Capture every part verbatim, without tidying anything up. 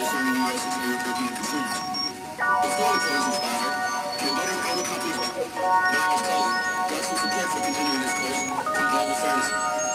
discerning U S and European consumers. The story close inspired. The budding global company Miles Cullen got some support for continuing this course from global fairness.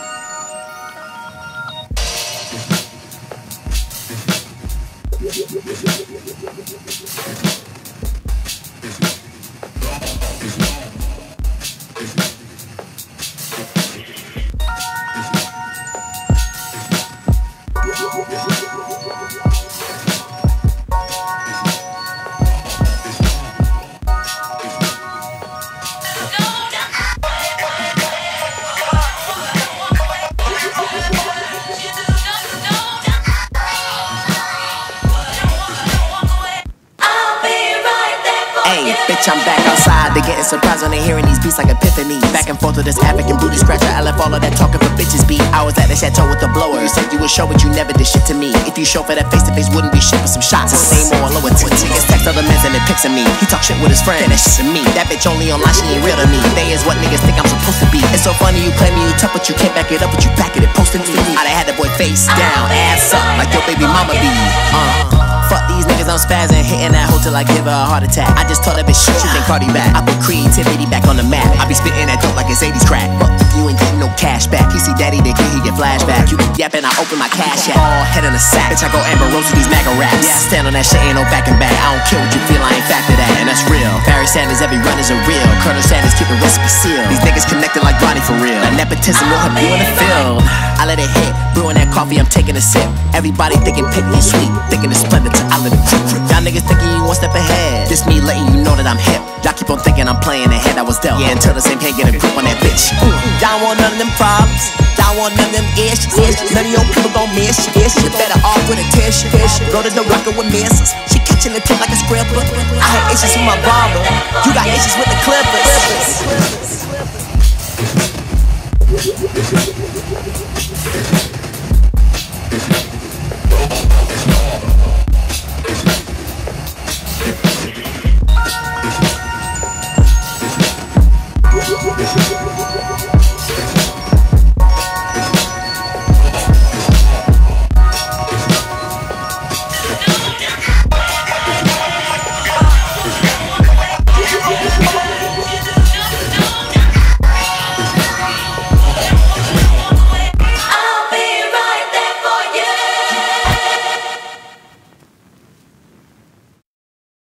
Bitch, I'm back outside. They getting surprised when they hearing these beats like epiphanies. Back and forth with this African booty scratcher. I left all of that talking for bitches beat. I was at the chateau with the blower. You said you would show, but you never did shit to me. If you show for that face to face, wouldn't be shit for some shots. The same or lower tick. Niggas text other men and it pics of me. He talk shit with his friend, that shit to me. That bitch only online, she ain't real to me. They is what niggas think I'm supposed to be. It's so funny you claim me, you tough, but you can't back it up, but you back it, it posting to me. I done had the boy face down, ass up, like your baby mama be. Uh. Fuck these niggas, I'm spazzing, hitting that hoe till I give her a heart attack. I just told that bitch shit, she think Cardi back. I put creativity back on the map. I be spitting that dope like it's eighties crack. But you ain't getting no cash back. He see daddy, they get he get flashback. You keep yapping, I open my cash app. All head in a sack. Bitch, I go Amber Rose with these MAGA raps. Yeah, I stand on that shit, ain't no back and back. I don't care what you feel, I ain't factor that, and that's real. Barry Sanders, every run is a real. Colonel Sanders, keep the recipe sealed. These niggas connected like Ronnie for real. That nepotism will have you in the field. I let it hit, brewing that coffee, I'm taking a sip. Everybody thinking pick me sweet, thinking it's splendid to I let it drip. Y'all niggas thinking you one step ahead. This me letting you know that I'm hip. Y'all keep on thinking I'm playing the hand I was dealt. Yeah, until the same can't get a grip on that bitch. Y'all want none of them problems. Y'all want none of them issues. None of your people gon' miss you. You better off with a tissue. Go to the record with misses. She catching the tip like a scrapper. I had issues with my barber. You got issues with the